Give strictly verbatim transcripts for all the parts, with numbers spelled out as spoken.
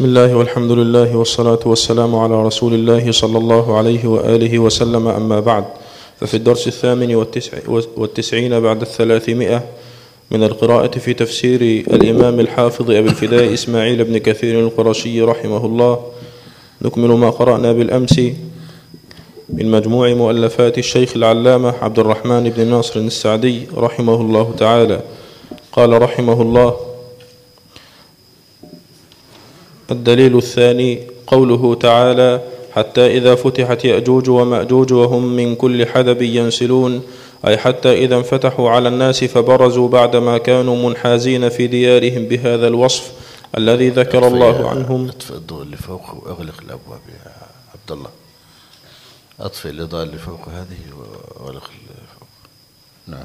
بسم الله والحمد لله والصلاة والسلام على رسول الله صلى الله عليه وآله وسلم. أما بعد، ففي الدرس الثامن والتسع والتسعين بعد الثلاثمائة من القراءة في تفسير الإمام الحافظ أبي الفداء إسماعيل بن كثير القرشي رحمه الله، نكمل ما قرأنا بالأمس من مجموع مؤلفات الشيخ العلامة عبد الرحمن بن ناصر السعدي رحمه الله تعالى. قال رحمه الله: الدليل الثاني قوله تعالى: حتى إذا فتحت يأجوج ومأجوج وهم من كل حدب ينسلون، أي حتى إذا انفتحوا على الناس فبرزوا بعدما كانوا منحازين في ديارهم بهذا الوصف الذي ذكر الله عنهم. اطفئ الضوء اللي فوق واغلق الأبواب يا عبد الله، اطفئ الإضاءة اللي فوق هذه واغلق الفوق. نعم.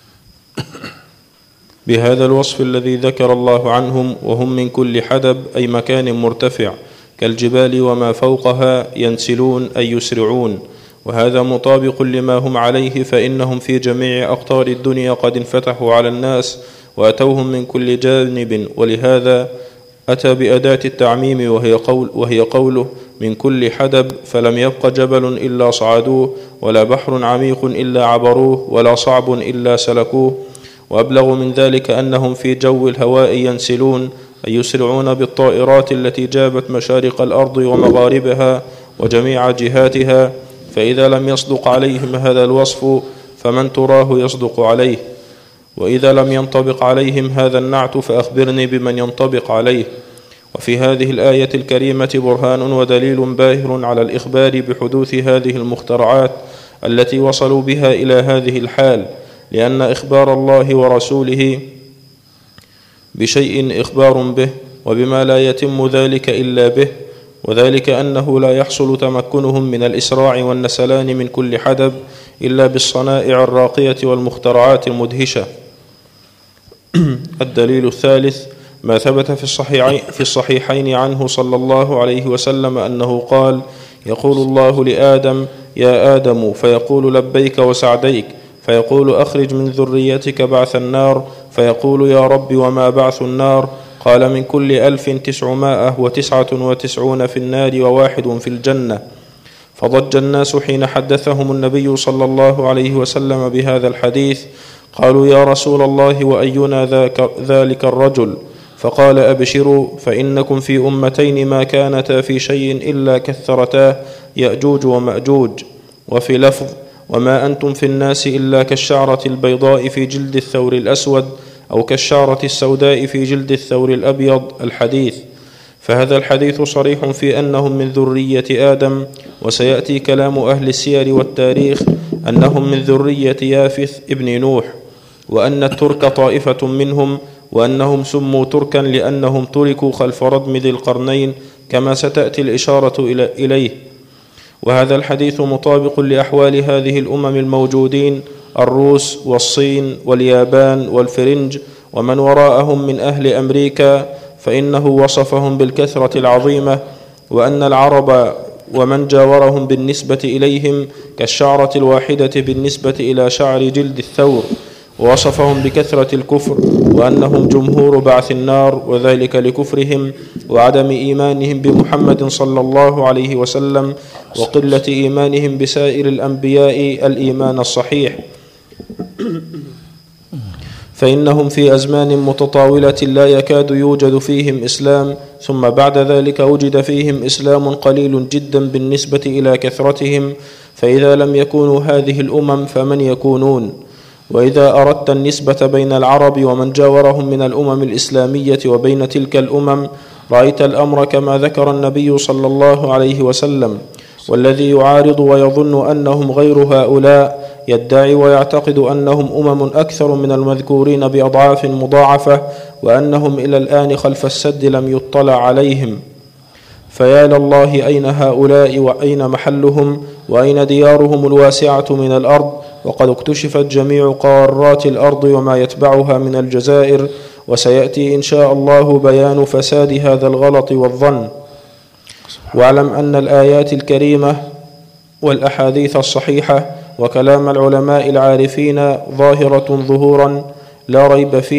بهذا الوصف الذي ذكر الله عنهم، وهم من كل حدب أي مكان مرتفع كالجبال وما فوقها ينسلون أي يسرعون، وهذا مطابق لما هم عليه، فإنهم في جميع أقطار الدنيا قد انفتحوا على الناس وأتوهم من كل جانب، ولهذا أتى بأداة التعميم وهي, قول وهي قوله من كل حدب، فلم يبق جبل إلا صعدوه، ولا بحر عميق إلا عبروه، ولا صعب إلا سلكوه. وأبلغ من ذلك أنهم في جو الهواء ينسلون أي يسرعون بالطائرات التي جابت مشارق الأرض ومغاربها وجميع جهاتها، فإذا لم يصدق عليهم هذا الوصف فمن تراه يصدق عليه، وإذا لم ينطبق عليهم هذا النعت فأخبرني بمن ينطبق عليه. وفي هذه الآية الكريمة برهان ودليل باهر على الإخبار بحدوث هذه المخترعات التي وصلوا بها إلى هذه الحال، لأن إخبار الله ورسوله بشيء إخبار به، وبما لا يتم ذلك إلا به، وذلك أنه لا يحصل تمكنهم من الإسراع والنسلان من كل حدب إلا بالصنائع الراقية والمخترعات المدهشة. الدليل الثالث ما ثبت في الصحيحين, في الصحيحين عنه صلى الله عليه وسلم أنه قال: يقول الله لآدم: يا آدم، فيقول لبيك وسعديك، فيقول: أخرج من ذريتك بعث النار، فيقول: يا رب وما بعث النار؟ قال: من كل ألف تسعمائة وتسعة وتسعون في النار وواحد في الجنة. فضج الناس حين حدثهم النبي صلى الله عليه وسلم بهذا الحديث، قالوا: يا رسول الله، وأينا ذاك ذلك الرجل؟ فقال: أبشروا، فإنكم في أمتين ما كانتا في شيء إلا كثرتاه، يأجوج ومأجوج. وفي لفظ: وما أنتم في الناس إلا كالشعرة البيضاء في جلد الثور الأسود، أو كالشعرة السوداء في جلد الثور الأبيض، الحديث. فهذا الحديث صريح في أنهم من ذرية آدم، وسيأتي كلام أهل السير والتاريخ أنهم من ذرية يافث ابن نوح، وأن الترك طائفة منهم، وأنهم سموا تركا لأنهم تركوا خلف ردم ذي القرنين، كما ستأتي الإشارة إليه. وهذا الحديث مطابق لأحوال هذه الأمم الموجودين، الروس والصين واليابان والفرنج ومن وراءهم من أهل أمريكا، فإنه وصفهم بالكثرة العظيمة، وأن العرب ومن جاورهم بالنسبة إليهم كالشعرة الواحدة بالنسبة إلى شعر جلد الثور، ووصفهم بكثرة الكفر، وأنهم جمهور بعث النار، وذلك لكفرهم وعدم إيمانهم بمحمد صلى الله عليه وسلم، وقلة إيمانهم بسائر الأنبياء الإيمان الصحيح، فإنهم في أزمان متطاولة لا يكاد يوجد فيهم إسلام، ثم بعد ذلك وجد فيهم إسلام قليل جدا بالنسبة إلى كثرتهم، فإذا لم يكونوا هذه الأمم فمن يكونون؟ وإذا أردت النسبة بين العرب ومن جاورهم من الأمم الإسلامية وبين تلك الأمم، رأيت الأمر كما ذكر النبي صلى الله عليه وسلم. والذي يعارض ويظن أنهم غير هؤلاء يدعي ويعتقد أنهم أمم أكثر من المذكورين بأضعاف مضاعفة، وأنهم إلى الآن خلف السد لم يطلع عليهم. فيا لله، أين هؤلاء وأين محلهم وأين ديارهم الواسعة من الأرض؟ وقد اكتشفت جميع قارات الأرض وما يتبعها من الجزائر، وسيأتي إن شاء الله بيان فساد هذا الغلط والظن. واعلم أن الآيات الكريمة والأحاديث الصحيحة وكلام العلماء العارفين ظاهرة ظهورا لا ريب فيه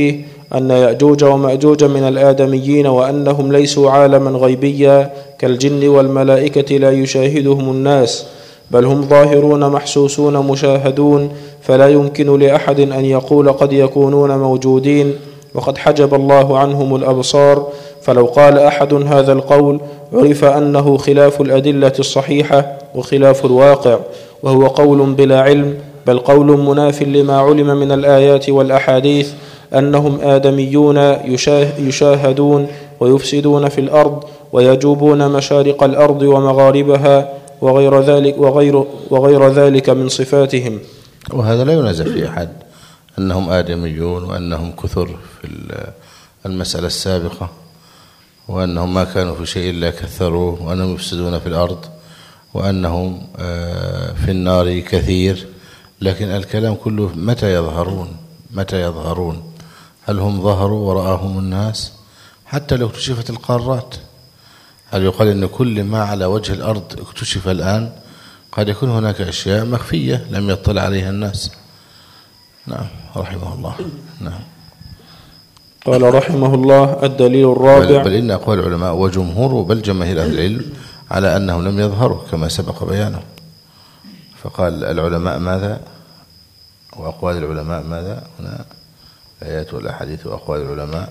أن يأجوج ومأجوج من الآدميين وأنهم ليسوا عالما غيبيا كالجن والملائكة لا يشاهدهم الناس، بل هم ظاهرون محسوسون مشاهدون، فلا يمكن لأحد أن يقول قد يكونون موجودين، وقد حجب الله عنهم الأبصار. فلو قال أحد هذا القول عرف أنه خلاف الأدلة الصحيحة وخلاف الواقع، وهو قول بلا علم، بل قول مناف لما علم من الآيات والأحاديث أنهم آدميون يشاهدون ويفسدون في الأرض ويجوبون مشارق الأرض ومغاربها وغير ذلك, وغير, وغير ذلك من صفاتهم. وهذا لا ينازع في أحد أنهم آدميون وأنهم كثر في المسألة السابقة، وأنهم ما كانوا في شيء إلا كثروه، وأنهم يفسدون في الأرض، وأنهم في النار كثير. لكن الكلام كله متى يظهرون متى يظهرون هل هم ظهروا ورآهم الناس؟ حتى لو اكتشفت القارات، هل يقال أن كل ما على وجه الأرض اكتشف الآن؟ قد يكون هناك أشياء مخفية لم يطلع عليها الناس. نعم رحمه الله. نعم. قال رحمه الله: الدليل الرابع. بل, بل إن أقوال العلماء وجمهور بل جماهير أهل العلم على أنهم لم يظهروا كما سبق بيانه. فقال العلماء ماذا؟ وأقوال العلماء ماذا؟ هنا الآيات والأحاديث وأقوال العلماء.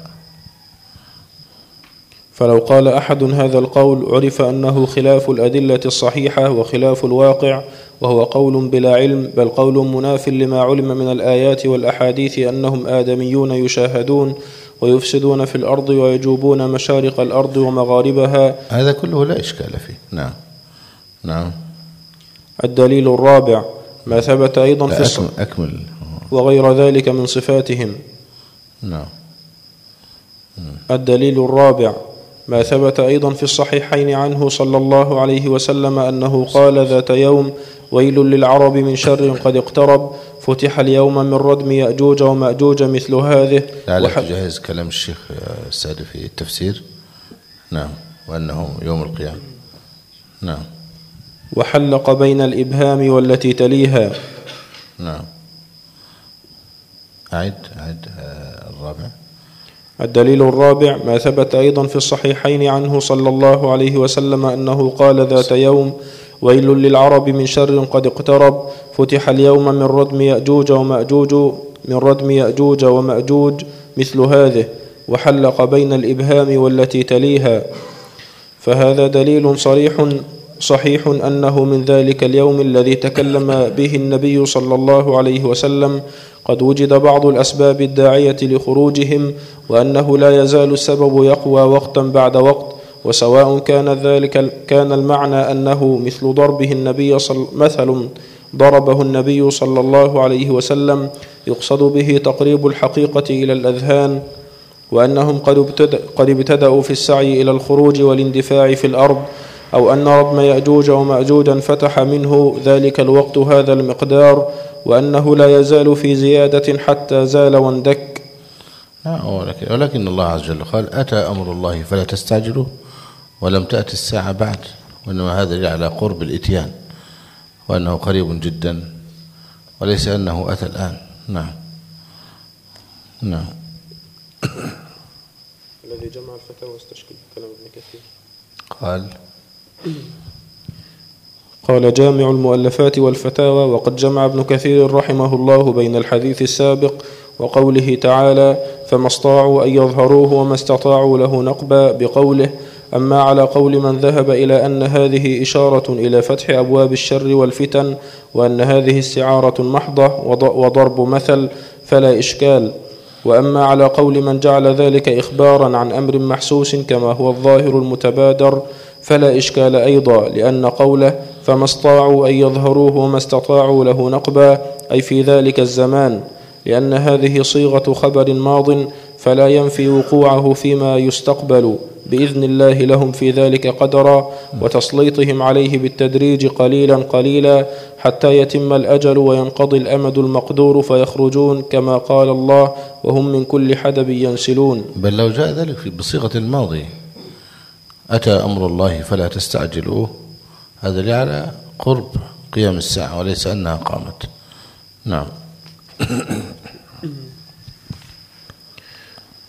فلو قال أحد هذا القول عرف أنه خلاف الأدلة الصحيحة وخلاف الواقع، وهو قول بلا علم، بل قول مناف لما علم من الآيات والأحاديث أنهم آدميون يشاهدون ويفسدون في الأرض ويجوبون مشارق الأرض ومغاربها. هذا كله لا إشكال فيه. نعم نعم. الدليل الرابع ما ثبت أيضا في الص... أكمل وغير ذلك من صفاتهم. نعم. الدليل الرابع ما ثبت أيضا في الصحيحين عنه صلى الله عليه وسلم أنه قال ذات يوم: ويل للعرب من شر قد اقترب، فتح اليوم من ردم يأجوج ومأجوج مثل هذه. لا لا تجهز كلام الشيخ السعدي في التفسير. نعم. وأنه يوم القيامة. نعم. وحلق بين الإبهام والتي تليها. نعم. أعد أعد الرابع. الدليل الرابع ما ثبت أيضا في الصحيحين عنه صلى الله عليه وسلم أنه قال ذات يوم: ويل للعرب من شر قد اقترب، فتح اليوم من ردم يأجوج ومأجوج من ردم يأجوج ومأجوج مثل هذه، وحلق بين الإبهام والتي تليها. فهذا دليل صريح صحيح أنه من ذلك اليوم الذي تكلم به النبي صلى الله عليه وسلم قد وجد بعض الأسباب الداعية لخروجهم، وأنه لا يزال السبب يقوى وقتا بعد وقت. وسواء كان ذلك كان المعنى أنه مثل ضربه النبي صل مثل ضربه النبي صلى الله عليه وسلم يقصد به تقريب الحقيقة إلى الأذهان، وأنهم قد ابتدأوا في السعي إلى الخروج والاندفاع في الأرض، أو أن ردم يأجوج ومأجوج انفتح منه ذلك الوقت هذا المقدار، وأنه لا يزال في زيادة حتى زال واندك. ولكن الله عز وجل قال: أتى أمر الله فلا تستعجلوا، ولم تأتي الساعة بعد، وإنما هذا على قرب الإتيان، وأنه قريب جدا، وليس أنه أتى الآن. نعم نعم. الذي جمع الفتاوى واستشكل كلام ابن كثير قال قال جامع المؤلفات والفتاوى: وقد جمع ابن كثير رحمه الله بين الحديث السابق وقوله تعالى: فما استطاعوا أن يظهروه وما استطاعوا له نقبا، بقوله: أما على قول من ذهب إلى أن هذه إشارة إلى فتح أبواب الشر والفتن، وأن هذه استعارة محضة وضرب مثل، فلا إشكال. وأما على قول من جعل ذلك إخبارا عن أمر محسوس كما هو الظاهر المتبادر، فلا إشكال أيضا، لأن قوله فما استطاعوا أن يظهروه وما استطاعوا له نقبا أي في ذلك الزمان، لأن هذه صيغة خبر ماض، فلا ينفي وقوعه فيما يستقبل بإذن الله لهم في ذلك قدرا، وتسليطهم عليه بالتدريج قليلا قليلا حتى يتم الأجل وينقضي الأمد المقدور فيخرجون كما قال الله: وهم من كل حدب ينسلون. بل لو جاء ذلك بصيغة الماضي: أتى أمر الله فلا تستعجلوه، هذا لي على قرب قيام الساعة وليس أنها قامت. نعم.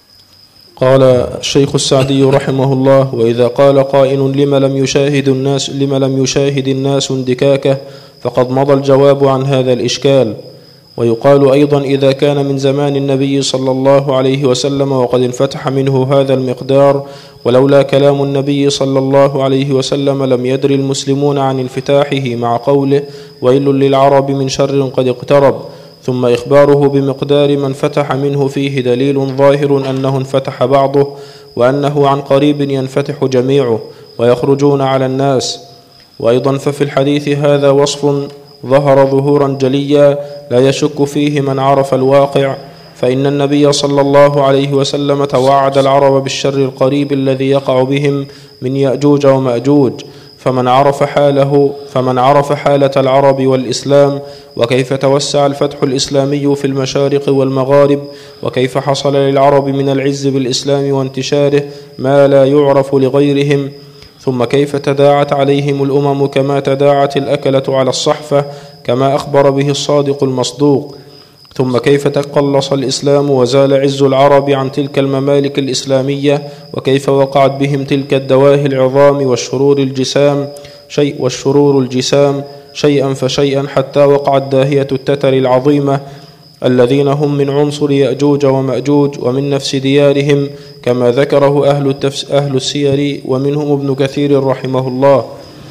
قال الشيخ السعدي رحمه الله: وإذا قال قائل لم لم يشاهد الناس لم لم يشاهد الناس اندكاكه فقد مضى الجواب عن هذا الإشكال. ويقال أيضا: إذا كان من زمان النبي صلى الله عليه وسلم وقد انفتح منه هذا المقدار ولولا كلام النبي صلى الله عليه وسلم لم يدر المسلمون عن انفتاحه، مع قوله: ويل للعرب من شر قد اقترب، ثم إخباره بمقدار من فتح منه فيه دليل ظاهر أنه انفتح بعضه وأنه عن قريب ينفتح جميعه ويخرجون على الناس. وأيضا ففي الحديث هذا وصف ظهر ظهورا جليا لا يشك فيه من عرف الواقع، فإن النبي صلى الله عليه وسلم توعد العرب بالشر القريب الذي يقع بهم من يأجوج ومأجوج، فمن عرف حاله فمن عرف حالة العرب والإسلام وكيف توسع الفتح الإسلامي في المشارق والمغارب، وكيف حصل للعرب من العز بالإسلام وانتشاره ما لا يعرف لغيرهم، ثم كيف تداعت عليهم الأمم كما تداعت الأكلة على الصحفة كما أخبر به الصادق المصدوق، ثم كيف تقلص الإسلام وزال عز العرب عن تلك الممالك الإسلامية، وكيف وقعت بهم تلك الدواهي العظام والشرور الجسام شيء والشرور الجسام شيئا فشيئا حتى وقعت داهية التتر العظيمة الذين هم من عنصر يأجوج ومأجوج ومن نفس ديارهم، كما ذكره أهل, التفس أهل السير ومنهم ابن كثير رحمه الله.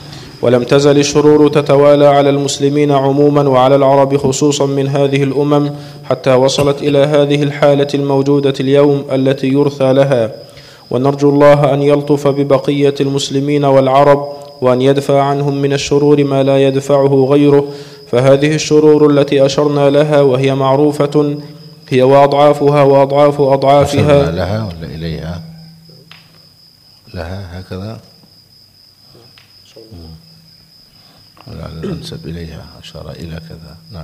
ولم تزل الشرور تتوالى على المسلمين عموما وعلى العرب خصوصا من هذه الأمم حتى وصلت إلى هذه الحالة الموجودة اليوم التي يرثى لها. ونرجو الله أن يلطف ببقية المسلمين والعرب وأن يدفع عنهم من الشرور ما لا يدفعه غيره، فهذه الشرور التي أشرنا لها وهي معروفة هي وأضعافها وأضعاف أضعافها. أشرنا لها ولا إليها؟ لها هكذا ولعل أنسب إليها أشار إلى كذا. نعم.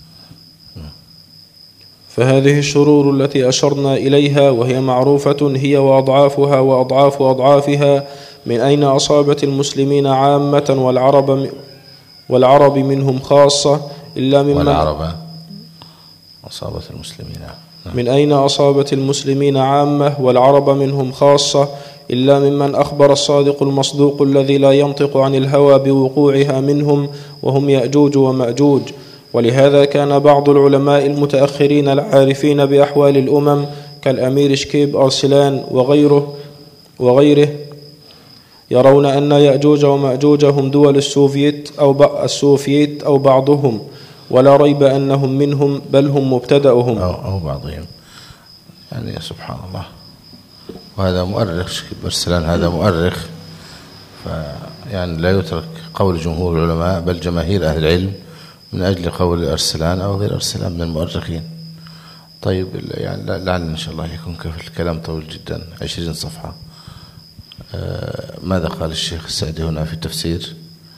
فهذه الشرور التي أشرنا إليها وهي معروفة هي وأضعافها وأضعاف أضعافها من أين أصابت المسلمين عامة والعرب والعرب منهم خاصة إلا ممن والعرب أصابت المسلمين من أين أصابت المسلمين عامة والعرب منهم خاصة إلا ممن أخبر الصادق المصدوق الذي لا ينطق عن الهوى بوقوعها منهم، وهم يأجوج ومأجوج. ولهذا كان بعض العلماء المتأخرين العارفين بأحوال الأمم كالأمير شكيب أرسلان وغيره وغيره يرون أن يأجوج ومأجوج هم دول السوفيت أو السوفيت أو بعضهم، ولا ريب أنهم منهم بل هم مبتدأهم أو, أو بعضهم. يعني سبحان الله. وهذا مؤرخ شكيب أرسلان، هذا مؤرخ، فيعني لا يترك قول جمهور العلماء بل جماهير أهل العلم من أجل قول أرسلان أو غير أرسلان من المؤرخين. طيب يعني لعل إن شاء الله يكون كيف الكلام طويل جدا عشرين صفحة. آه ماذا قال الشيخ السعدي هنا في التفسير؟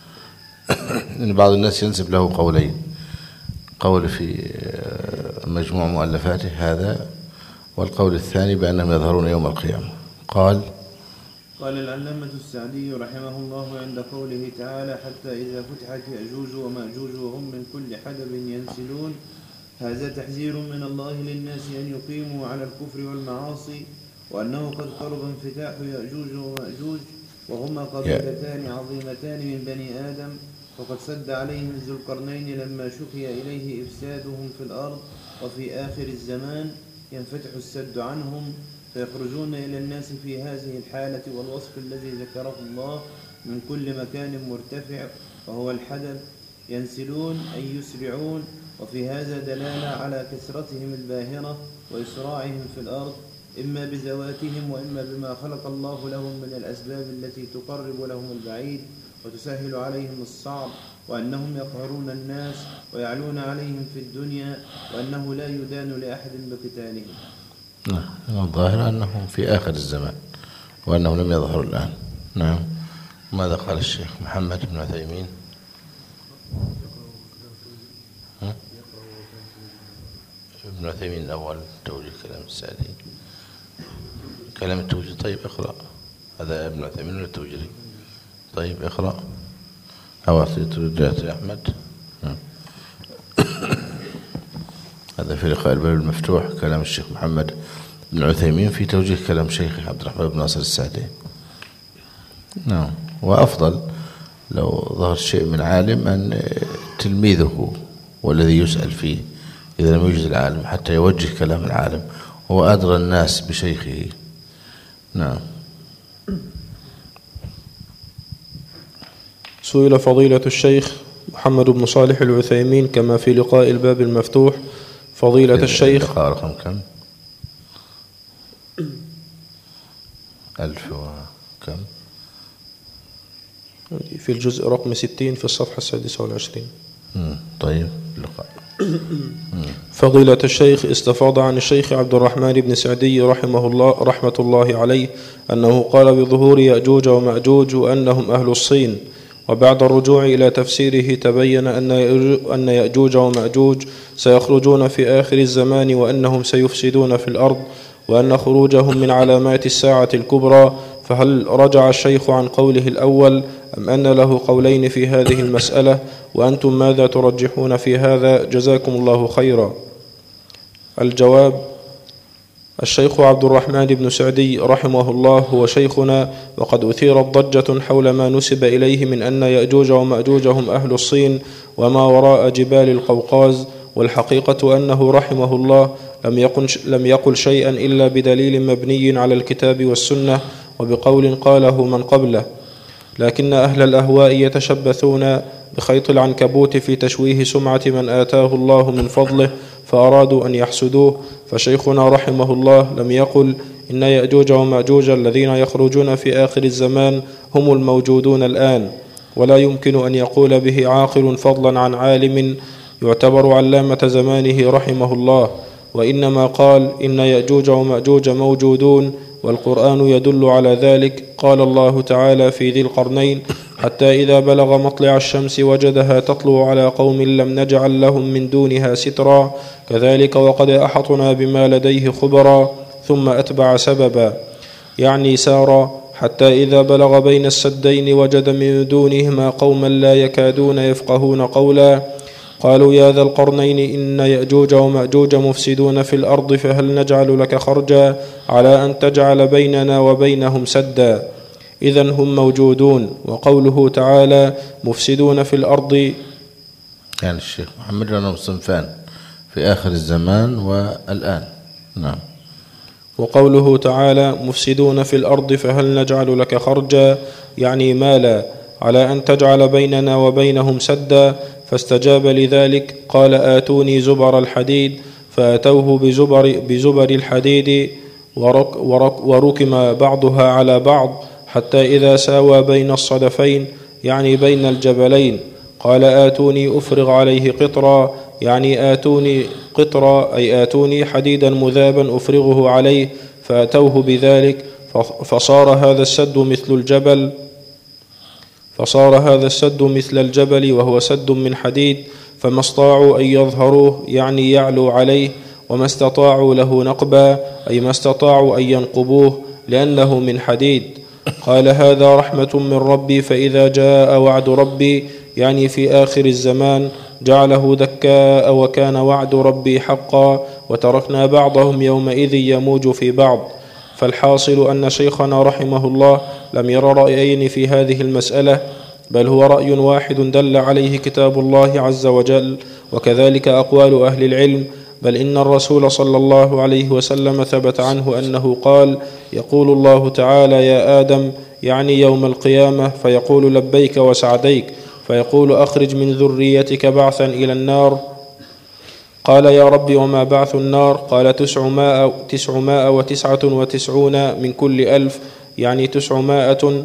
إن بعض الناس ينسب له قولين، قول في مجموع مؤلفاته هذا، والقول الثاني بأنهم يظهرون يوم القيامة. قال قال العلامة السعدي رحمه الله عند قوله تعالى: حتى إذا فتحت يأجوج ومأجوج وهم من كل حدب ينسلون، هذا تحذير من الله للناس أن يقيموا على الكفر والمعاصي، وأنه قد قرب انفتاح يأجوج ومأجوج وهما قبيلتان عظيمتان من بني آدم، وقد سد عليهم ذو القرنين لما شكي إليه إفسادهم في الأرض، وفي آخر الزمان ينفتح السد عنهم فيخرجون إلى الناس في هذه الحالة والوصف الذي ذكره الله من كل مكان مرتفع وهو الحدث، ينسلون أي يسرعون، وفي هذا دلالة على كثرتهم الباهرة وإسراعهم في الأرض، إما بذواتهم وإما بما خلق الله لهم من الأسباب التي تقرب لهم البعيد وتسهل عليهم الصعب، وأنهم يقهرون الناس ويعلون عليهم في الدنيا، وأنه لا يدان لأحد بقتالهم. نعم. الظاهر أنهم في آخر الزمان وأنهم لم يظهروا الآن. نعم. ماذا قال الشيخ محمد بن عثيمين؟ ابن عثيمين الأول توجيه كلام السعدي، كلام التوجيه. طيب اقرأ. هذا ابن عثيمين التوجيري. طيب اقرأ. أواصي ترجعت يا أحمد. هذا في لقاء الباب المفتوح كلام الشيخ محمد ابن عثيمين في توجيه كلام شيخ عبد الرحمن بن ناصر السعدي. نعم. وأفضل لو ظهر شيء من عالم أن تلميذه والذي يسأل فيه إذا لم يوجد العالم حتى يوجه كلام العالم، هو أدرى الناس بشيخه. نعم. سئل فضيلة الشيخ محمد بن صالح العثيمين كما في لقاء الباب المفتوح فضيلة الشيخ لقاء رقم كم؟ ألف وكم؟ في الجزء رقم ستين في الصفحة السادسة والعشرين. طيب. لقاء فضيلة الشيخ استفاض عن الشيخ عبد الرحمن بن سعدي رحمه الله رحمة الله عليه أنه قال بظهور يأجوج ومأجوج وأنهم أهل الصين، وبعد الرجوع إلى تفسيره تبين أن يأجوج ومأجوج سيخرجون في آخر الزمان وأنهم سيفسدون في الأرض وأن خروجهم من علامات الساعة الكبرى. فهل رجع الشيخ عن قوله الأول أم أن له قولين في هذه المسألة؟ وأنتم ماذا ترجحون في هذا؟ جزاكم الله خيرا. الجواب: الشيخ عبد الرحمن بن سعدي رحمه الله هو شيخنا، وقد أثيرت ضجة حول ما نسب إليه من أن يأجوج ومأجوج هم أهل الصين وما وراء جبال القوقاز، والحقيقة أنه رحمه الله لم يقل, لم يقل شيئا إلا بدليل مبني على الكتاب والسنة وبقول قاله من قبله، لكن أهل الأهواء يتشبثون بخيط العنكبوت في تشويه سمعة من آتاه الله من فضله فأرادوا أن يحسدوه. فشيخنا رحمه الله لم يقل إن يأجوج ومأجوج الذين يخرجون في آخر الزمان هم الموجودون الآن، ولا يمكن أن يقول به عاقل فضلا عن عالم يعتبر علامة زمانه رحمه الله، وإنما قال إن يأجوج ومأجوج موجودون، والقرآن يدل على ذلك. قال الله تعالى في ذي القرنين: حتى إذا بلغ مطلع الشمس وجدها تطلع على قوم لم نجعل لهم من دونها سترا كذلك وقد أحطنا بما لديه خبرا، ثم أتبع سببا، يعني سارا حتى إذا بلغ بين السدين وجد من دونهما قوما لا يكادون يفقهون قولا قالوا يا ذا القرنين إن يأجوج ومأجوج مفسدون في الأرض فهل نجعل لك خرجا على أن تجعل بيننا وبينهم سدا، إذن هم موجودون. وقوله تعالى مفسدون في الأرض، يعني الشيخ محمد لهم صنفان في آخر الزمان والآن. نعم. وقوله تعالى مفسدون في الأرض فهل نجعل لك خرجا يعني مالا على أن تجعل بيننا وبينهم سدا، فاستجاب لذلك قال آتوني زبر الحديد، فأتوه بزبر, بزبر الحديد ورك ورك وركم بعضها على بعض حتى إذا ساوى بين الصدفين يعني بين الجبلين قال آتوني أفرغ عليه قطرا يعني آتوني قطرا أي آتوني حديدا مذابا أفرغه عليه، فأتوه بذلك فصار هذا السد مثل الجبل فصار هذا السد مثل الجبل وهو سد من حديد، فما استطاعوا أن يظهروه يعني يعلوا عليه، وما استطاعوا له نقبا أي ما استطاعوا أن ينقبوه لأنه من حديد. قال هذا رحمة من ربي، فإذا جاء وعد ربي يعني في آخر الزمان جعله دكاء وكان وعد ربي حقا، وتركنا بعضهم يومئذ يموج في بعض. فالحاصل أن شيخنا رحمه الله لم ير رأيين في هذه المسألة، بل هو رأي واحد دل عليه كتاب الله عز وجل، وكذلك أقوال أهل العلم، بل إن الرسول صلى الله عليه وسلم ثبت عنه أنه قال يقول الله تعالى يا آدم يعني يوم القيامة فيقول لبيك وسعديك، فيقول أخرج من ذريتك بعثا إلى النار. قال يا رب وما بعث النار؟ قال تسعمائة, تسعمائة وتسعة وتسعون من كل ألف يعني تسعمائة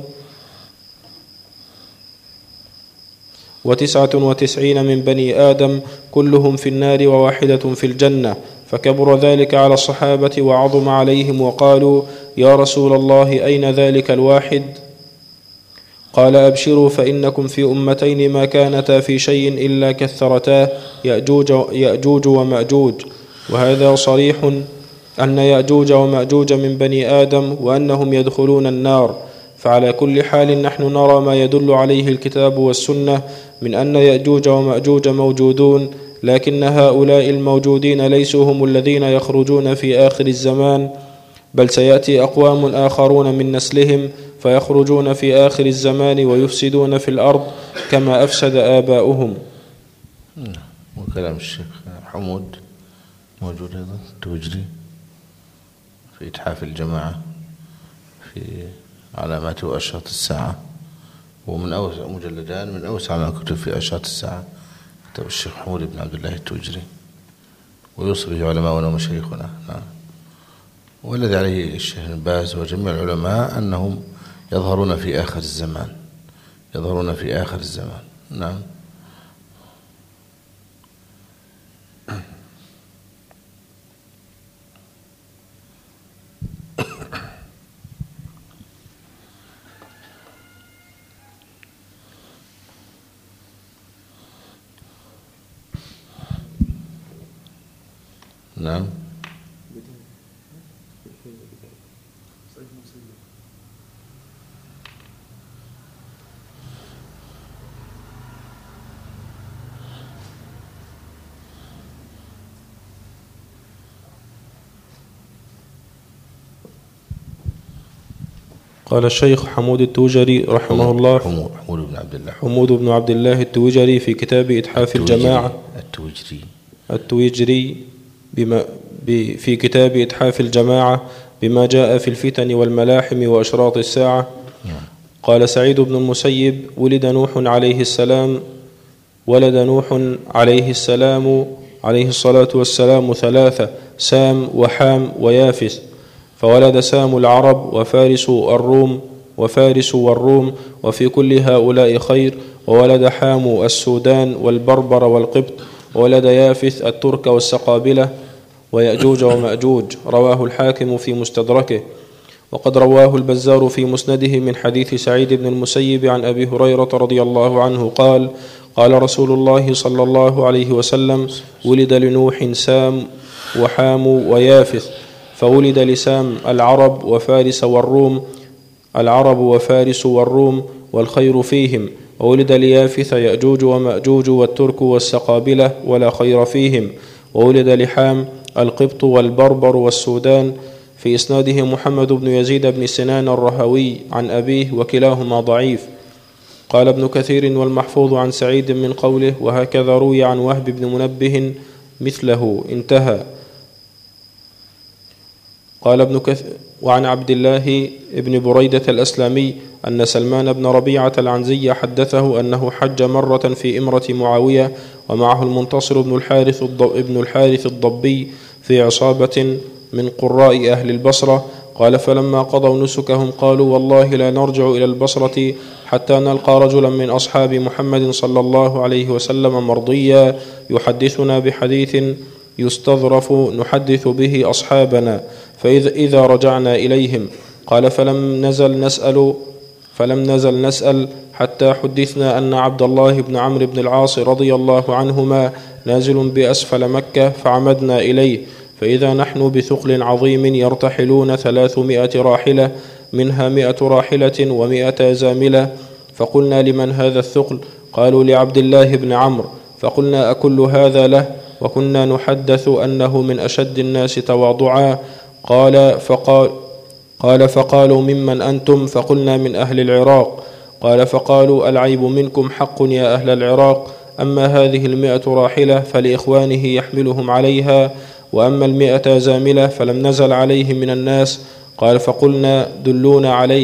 وتسعة وتسعين من بني آدم كلهم في النار وواحدة في الجنة. فكبر ذلك على الصحابة وعظم عليهم وقالوا يا رسول الله أين ذلك الواحد؟ قال أبشروا فإنكم في أمتين ما كانتا في شيء إلا كثرتا يأجوج, يأجوج ومأجوج. وهذا صريح أن يأجوج ومأجوج من بني آدم وأنهم يدخلون النار. فعلى كل حال نحن نرى ما يدل عليه الكتاب والسنة من أن يأجوج ومأجوج موجودون، لكن هؤلاء الموجودين ليسوا هم الذين يخرجون في آخر الزمان، بل سيأتي أقوام آخرون من نسلهم فيخرجون في آخر الزمان ويفسدون في الأرض كما أفسد آباؤهم. وكلام الشيخ حمود موجود أيضا التوجري في إتحاف الجماعة في علامات وأشراط الساعة، ومن أوسع مجلدان من أوسع ما كتب في أشراط الساعة كتاب الشيخ حمود بن عبد الله التوجري، ويوصي به علماؤنا ومشايخنا. نعم. والذي عليه الشيخ بن باز وجميع العلماء أنهم يظهرون في آخر الزمان، يظهرون في آخر الزمان. نعم. نعم. قال الشيخ حمود التوجري رحمه الله حمود, حمود بن عبد الله حمود بن عبد الله التوجري في كتاب إتحاف الجماعة التوجري التوجري بما في كتاب إتحاف الجماعة بما جاء في الفتن والملاحم وأشراط الساعة. قال سعيد بن المسيب: ولد نوح عليه السلام ولد نوح عليه السلام عليه الصلاة والسلام ثلاثة: سام وحام ويافث. فولد سام العرب وفارس الروم وفارس والروم وفي كل هؤلاء خير. وولد حام السودان والبربر والقبط. وولد يافث الترك والسقابلة ويأجوج ومأجوج. رواه الحاكم في مستدركه. وقد رواه البزار في مسنده من حديث سعيد بن المسيب عن أبي هريرة رضي الله عنه قال: قال رسول الله صلى الله عليه وسلم: ولد لنوح سام وحام ويافث. فولد لسام العرب وفارس والروم العرب وفارس والروم والخير فيهم. وولد ليافث يأجوج ومأجوج والترك والسقابلة ولا خير فيهم. وولد لحام القبط والبربر والسودان. في إسناده محمد بن يزيد بن سنان الرهوي عن أبيه وكلاهما ضعيف. قال ابن كثير: والمحفوظ عن سعيد من قوله: وهكذا روي عن وهب بن منبه مثله. انتهى. قال ابن كثير: وعن عبد الله بن بريدة الأسلامي أن سلمان بن ربيعة العنزي حدثه أنه حج مرة في إمرة معاوية ومعه المنتصر بن الحارث ابن الحارث الضبي في عصابة من قراء أهل البصرة. قال: فلما قضوا نسكهم قالوا: والله لا نرجع إلى البصرة حتى نلقى رجلا من أصحاب محمد صلى الله عليه وسلم مرضيا يحدثنا بحديث يستظرف نحدث به أصحابنا، فإذا إذا رجعنا إليهم. قال: فلم نزل نسأل فلم نزل نسأل حتى حدثنا أن عبد الله بن عمرو بن العاص رضي الله عنهما نازل بأسفل مكة، فعمدنا إليه، فإذا نحن بثقل عظيم يرتحلون ثلاثمائة راحلة، منها مائة راحلة ومائة زاملة. فقلنا: لمن هذا الثقل؟ قالوا: لعبد الله بن عمرو. فقلنا: أكل هذا له؟ وكنا نحدث أنه من أشد الناس تواضعا. قال فقال قال فقالوا: ممن أنتم؟ فقلنا: من أهل العراق. قال فقالوا: العيب منكم حق يا أهل العراق، أما هذه المئة راحلة فلإخوانه يحملهم عليها، وأما المئة زاملة فلم نزل عليهم من الناس. قال فقلنا: دلونا عليه.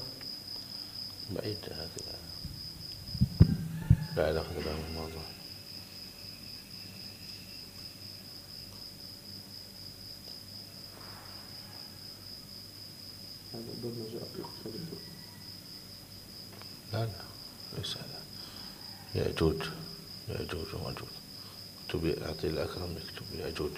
بعيد هكذا لا علاقة له بالموضوع. لا لا ليس هذا. يأجوج يأجوج ومأجوج. اكتب أعطي الأكرم يكتب يأجوج.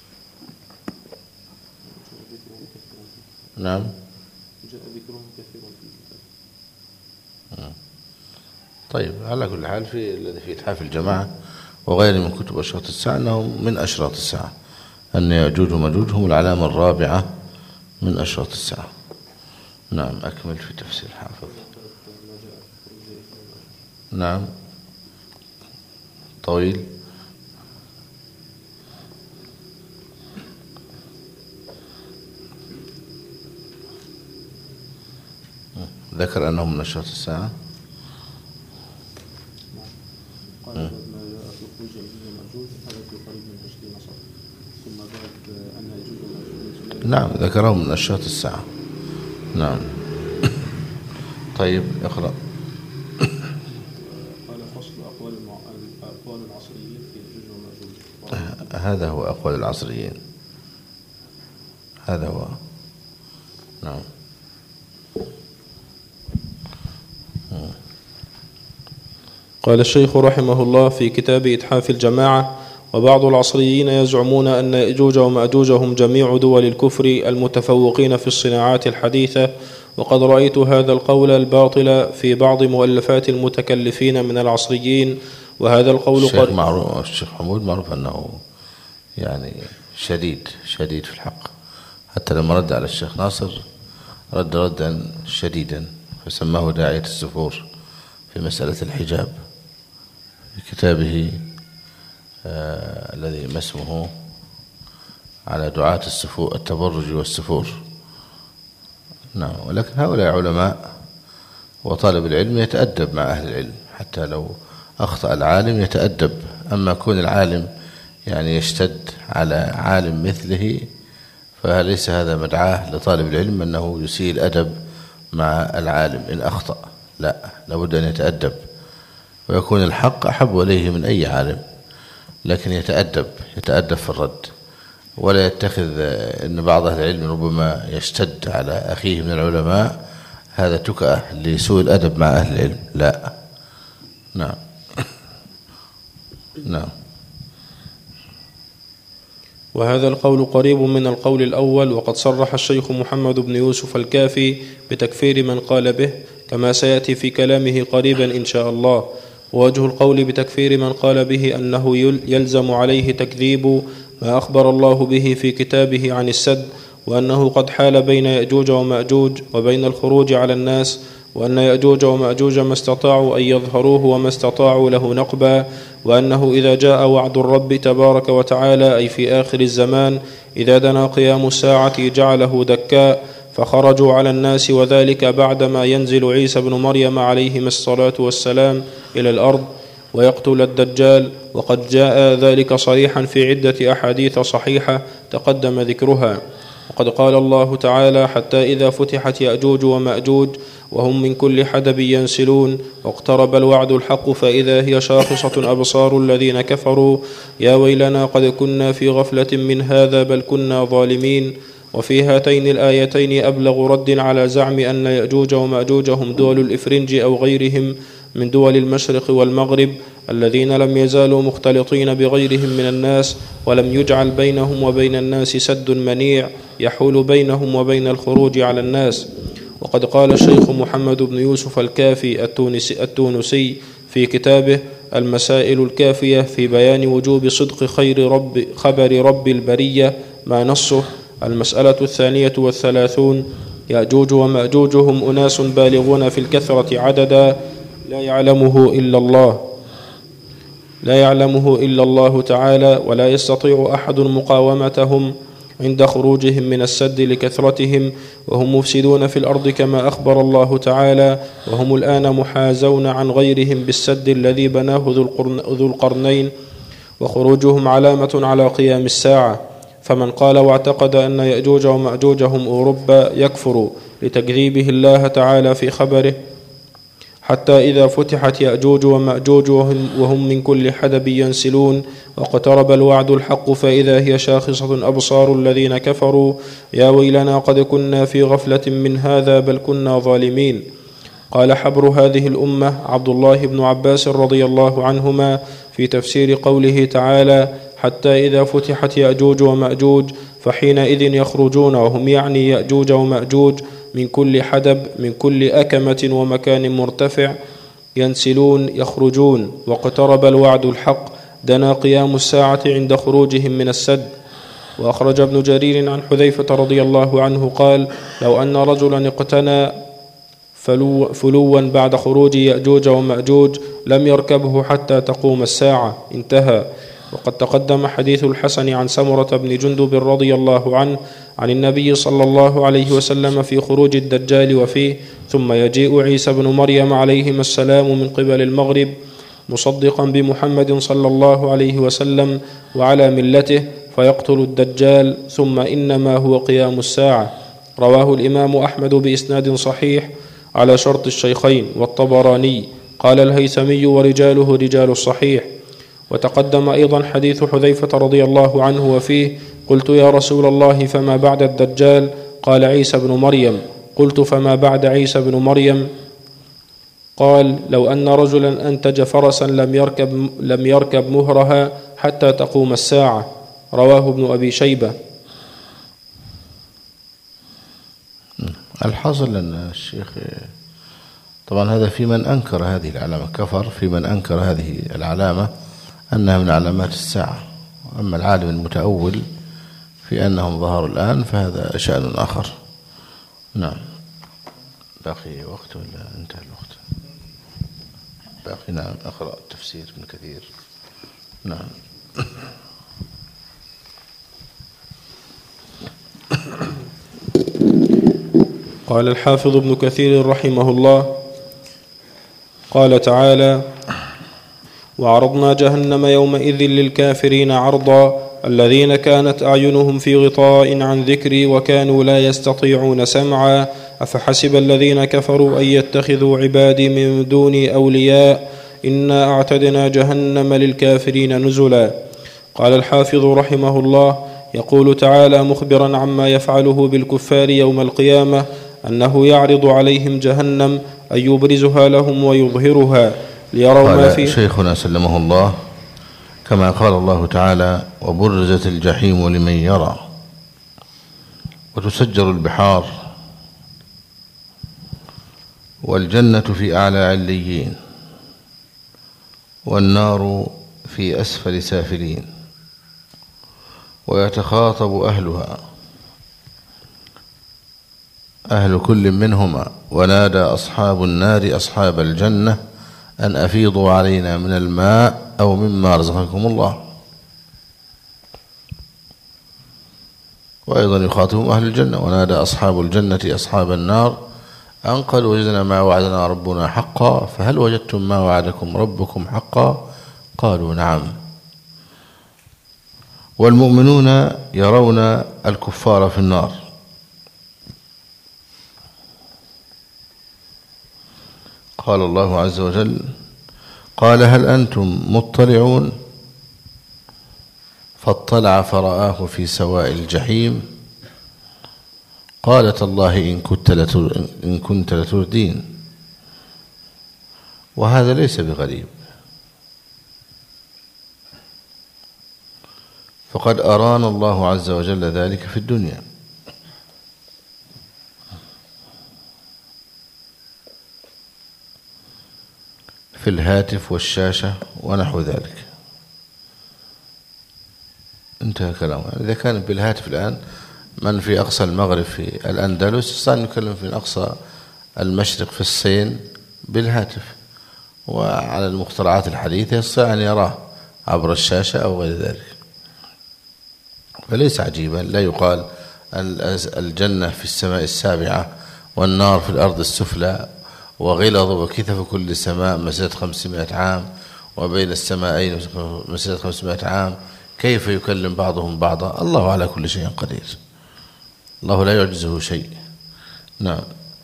نعم. جاء ذكرهم كثيرا في الكتاب. طيب، على كل حال في الذي في إتحاف الجماعة وغير من كتب أشراط الساعة أنهم من أشراط الساعة، أن يأجوج ومأجوج هم العلامة الرابعة من أشراط الساعة. نعم. أكمل في تفسير حافظ. نعم. طويل. ذكر أنهم من أشراط الساعة. قال ما جاء في خروج يأجوج ومأجوج هذا في قريب من عشرين سنة. ثم بعد أن يأجوج ومأجوج نعم ذكرهم من أشراط الساعة. نعم. طيب اقرأ. قال فصل أقوال أقوال العصريين في يأجوج ومأجوج. هذا هو أقوال العصريين. هذا هو. نعم. قال الشيخ رحمه الله في كتاب إتحاف الجماعة: وبعض العصريين يزعمون أن يأجوج ومأجوج هم جميع دول الكفر المتفوقين في الصناعات الحديثة، وقد رأيت هذا القول الباطل في بعض مؤلفات المتكلفين من العصريين. وهذا القول الشيخ معروف، الشيخ حمود معروف أنه يعني شديد شديد في الحق، حتى لما رد على الشيخ ناصر رد ردا شديدا، فسماه داعية السفور في مسألة الحجاب في كتابه آه الذي ما اسمه على دعاة السفور التبرج والسفور. نعم. ولكن هؤلاء علماء، وطالب العلم يتأدب مع أهل العلم، حتى لو أخطأ العالم يتأدب. أما كون العالم يعني يشتد على عالم مثله فليس هذا مدعاه لطالب العلم أنه يسيء الأدب مع العالم إن أخطأ، لا، لابد أن يتأدب ويكون الحق أحب إليه من أي عالم، لكن يتأدب يتأدب في الرد، ولا يتخذ أن بعض أهل العلم ربما يشتد على أخيه من العلماء هذا تكأة لسوء الأدب مع أهل العلم، لا. نعم. نعم. وهذا القول قريب من القول الأول، وقد صرح الشيخ محمد بن يوسف الكافي بتكفير من قال به، كما سيأتي في كلامه قريبا إن شاء الله. ووجه القول بتكفير من قال به أنه يلزم عليه تكذيب ما أخبر الله به في كتابه عن السد، وأنه قد حال بين يأجوج ومأجوج وبين الخروج على الناس، وأن يأجوج ومأجوج ما استطاعوا أن يظهروه وما استطاعوا له نقبا، وأنه إذا جاء وعد الرب تبارك وتعالى أي في آخر الزمان إذا دنا قيام الساعة جعله دكاء فخرجوا على الناس، وذلك بعدما ينزل عيسى بن مريم عليهما الصلاة والسلام إلى الأرض ويقتل الدجال، وقد جاء ذلك صريحا في عدة أحاديث صحيحة تقدم ذكرها. وقد قال الله تعالى: حتى إذا فتحت يأجوج ومأجوج وهم من كل حدب ينسلون واقترب الوعد الحق فإذا هي شاخصة أبصار الذين كفروا يا ويلنا قد كنا في غفلة من هذا بل كنا ظالمين. وفي هاتين الآيتين أبلغ رد على زعم أن يأجوج ومأجوج هم دول الإفرنج أو غيرهم من دول المشرق والمغرب الذين لم يزالوا مختلطين بغيرهم من الناس، ولم يجعل بينهم وبين الناس سد منيع يحول بينهم وبين الخروج على الناس. وقد قال الشيخ محمد بن يوسف الكافي التونسي, التونسي في كتابه المسائل الكافية في بيان وجوب صدق خير رب خبر رب البرية ما نصه: المسألة الثانية والثلاثون: يأجوج ومأجوج هم أناس بالغون في الكثرة عددا لا يعلمه إلا الله لا يعلمه إلا الله تعالى، ولا يستطيع أحد مقاومتهم عند خروجهم من السد لكثرتهم، وهم مفسدون في الأرض كما أخبر الله تعالى، وهم الآن محازون عن غيرهم بالسد الذي بناه ذو القرنين، وخروجهم علامة على قيام الساعة. فمن قال واعتقد أن يأجوج ومأجوج هم أوروبا يكفر لتكذيبه الله تعالى في خبره: حتى إذا فتحت يأجوج ومأجوج وهم من كل حدب ينسلون واقترب الوعد الحق فإذا هي شاخصة أبصار الذين كفروا يا ويلنا قد كنا في غفلة من هذا بل كنا ظالمين. قال حبر هذه الأمة عبد الله بن عباس رضي الله عنهما في تفسير قوله تعالى: حتى إذا فتحت يأجوج ومأجوج فحينئذ يخرجون، وهم يعني يأجوج ومأجوج من كل حدب من كل أكمة ومكان مرتفع ينسلون يخرجون، واقترب الوعد الحق دنا قيام الساعة عند خروجهم من السد. وأخرج ابن جرير عن حذيفة رضي الله عنه قال: لو أن رجلا اقتنى فلو فلوا بعد خروج يأجوج ومأجوج لم يركبه حتى تقوم الساعة. انتهى. وقد تقدم حديث الحسن عن سمرة بن جندب رضي الله عنه عن النبي صلى الله عليه وسلم في خروج الدجال وفيه: ثم يجيء عيسى بن مريم عليهما السلام من قبل المغرب مصدقا بمحمد صلى الله عليه وسلم وعلى ملته فيقتل الدجال، ثم إنما هو قيام الساعة. رواه الإمام أحمد بإسناد صحيح على شرط الشيخين والطبراني. قال الهيثمي: ورجاله رجال الصحيح. وتقدم أيضا حديث حذيفة رضي الله عنه وفيه: قلت يا رسول الله فما بعد الدجال؟ قال: عيسى بن مريم. قلت: فما بعد عيسى بن مريم؟ قال: لو أن رجلا أنتج فرسا لم يركب, لم يركب مهرها حتى تقوم الساعة. رواه ابن أبي شيبة. الحاصل أن الشيخ طبعا هذا في من أنكر هذه العلامة، كفر في من أنكر هذه العلامة أنها من علامات الساعة. أما العالم المتأول في أنهم ظهروا الآن فهذا شأن آخر. نعم. باقي وقت ولا انتهى الوقت؟ باقي. نعم. أقرأ تفسير ابن كثير. نعم. قال الحافظ ابن كثير رحمه الله: قال تعالى: وعرضنا جهنم يومئذ للكافرين عرضا الذين كانت أعينهم في غطاء عن ذكري وكانوا لا يستطيعون سمعا أفحسب الذين كفروا أن يتخذوا عبادي من دوني أولياء إنا أعتدنا جهنم للكافرين نزلا. قال الحافظ رحمه الله: يقول تعالى مخبرا عما يفعله بالكفار يوم القيامة أنه يعرض عليهم جهنم أن يبرزها لهم ويظهرها ليروا ما فيه. شيخنا سلمه الله كما قال الله تعالى: وبرزت الجحيم لمن يرى وتسجر البحار والجنة في أعلى عليين والنار في أسفل سافلين ويتخاطب أهلها أهل كل منهما ونادى أصحاب النار أصحاب الجنة أن أفيضوا علينا من الماء أو مما رزقكم الله. وأيضا يخاطبهم أهل الجنة ونادى أصحاب الجنة أصحاب النار أن قد وجدنا ما وعدنا ربنا حقا فهل وجدتم ما وعدكم ربكم حقا؟ قالوا نعم. والمؤمنون يرون الكفار في النار. قال الله عز وجل: قال هل أنتم مطلعون؟ فاطلع فرآه في سواء الجحيم قال تالله إن كنت إن كنت لتردين. وهذا ليس بغريب، فقد أرانا الله عز وجل ذلك في الدنيا. في الهاتف والشاشة ونحو ذلك. انتهى كلامه. إذا كان بالهاتف الآن من في أقصى المغرب في الأندلس يستطيع أن يكلم في أقصى المشرق في الصين بالهاتف، وعلى المخترعات الحديثة يستطيع أن يراه عبر الشاشة أو غير ذلك. فليس عجيبا. لا يقال الجنة في السماء السابعة والنار في الأرض السفلى وغلظ وكثف كل سماء مسيرة خمسمائة عام وبين السماءين مسيرة خمسمائة عام. كيف يكلم بعضهم بعضا؟ الله على كل شيء قدير، الله لا يعجزه شيء. نعم.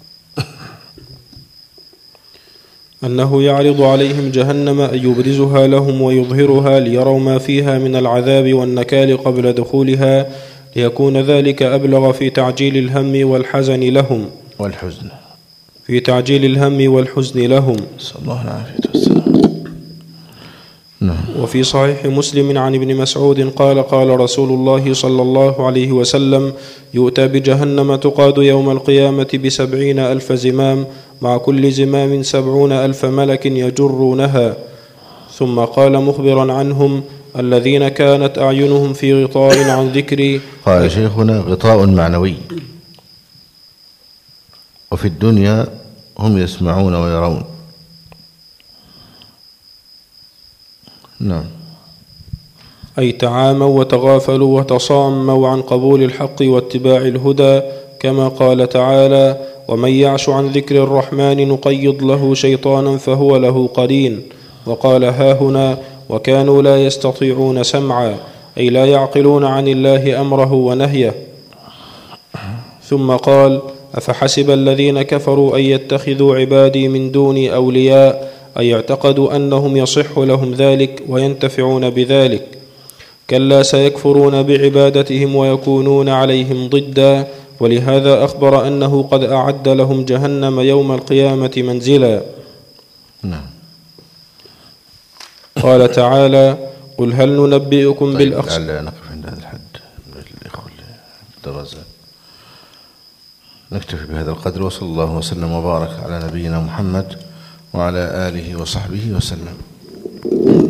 أنه يعرض عليهم جهنم أن يبرزها لهم ويظهرها ليروا ما فيها من العذاب والنكال قبل دخولها ليكون ذلك أبلغ في تعجيل الهم والحزن لهم والحزن في تعجيل الهم والحزن لهم. صلى الله عليه وسلم. نعم. وفي صحيح مسلم عن ابن مسعود قال قال رسول الله صلى الله عليه وسلم: يؤتى بجهنم تقاد يوم القيامة بسبعين ألف زمام مع كل زمام سبعون ألف ملك يجرونها. ثم قال مخبرا عنهم: الذين كانت أعينهم في غطاء عن ذكري. قال شيخنا: غطاء معنوي، وفي الدنيا هم يسمعون ويرون. نعم. أي تعاموا وتغافلوا وتصاموا عن قبول الحق واتباع الهدى، كما قال تعالى: ومن يعش عن ذكر الرحمن نقيض له شيطانا فهو له قرين. وقال هاهنا: وكانوا لا يستطيعون سمعا، أي لا يعقلون عن الله أمره ونهيه. ثم قال: أفحسب الذين كفروا أن يتخذوا عبادي من دوني أولياء، أي اعتقدوا أنهم يصح لهم ذلك وينتفعون بذلك. كلا سيكفرون بعبادتهم ويكونون عليهم ضدا، ولهذا أخبر أنه قد أعد لهم جهنم يوم القيامة منزلا. نعم. قال تعالى: قل هل ننبئكم طيب بالأخسرين. لعل نقف عند هذا الحد الإخوة الدراسات. نكتفي بهذا القدر، وصلى الله وسلم وبارك على نبينا محمد وعلى آله وصحبه وسلم.